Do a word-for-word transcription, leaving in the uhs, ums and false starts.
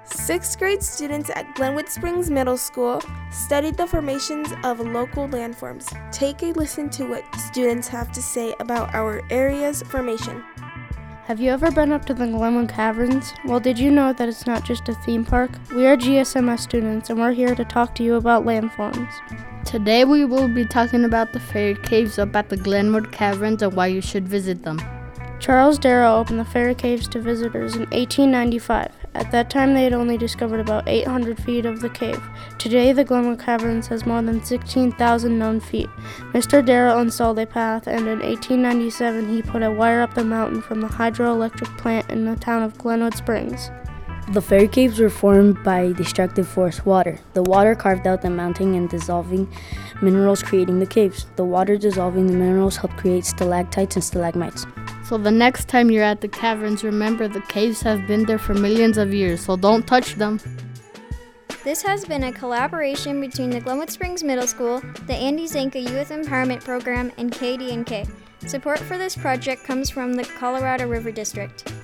Sixth grade students at Glenwood Springs Middle School studied the formations of local landforms. Take a listen to what students have to say about our area's formation. Have you ever been up to the Glenwood Caverns? Well, did you know that it's not just a theme park? We are G S M S students, and we're here to talk to you about landforms. Today we will be talking about the fairy caves up at the Glenwood Caverns and why you should visit them. Charles Darrow opened the fairy caves to visitors in eighteen ninety-five. At that time, they had only discovered about eight hundred feet of the cave. Today, the Glenwood Caverns has more than sixteen thousand known feet. Mister Darrow installed a path, and in eighteen ninety-seven, he put a wire up the mountain from the hydroelectric plant in the town of Glenwood Springs. The fairy caves were formed by destructive force water. The water carved out the mountain and dissolving minerals, creating the caves. The water dissolving the minerals helped create stalactites and stalagmites. So the next time you're at the caverns, remember the caves have been there for millions of years, so don't touch them. This has been a collaboration between the Glenwood Springs Middle School, the Andy Zanka Youth Empowerment Program, and K D N K. Support for this project comes from the Colorado River District.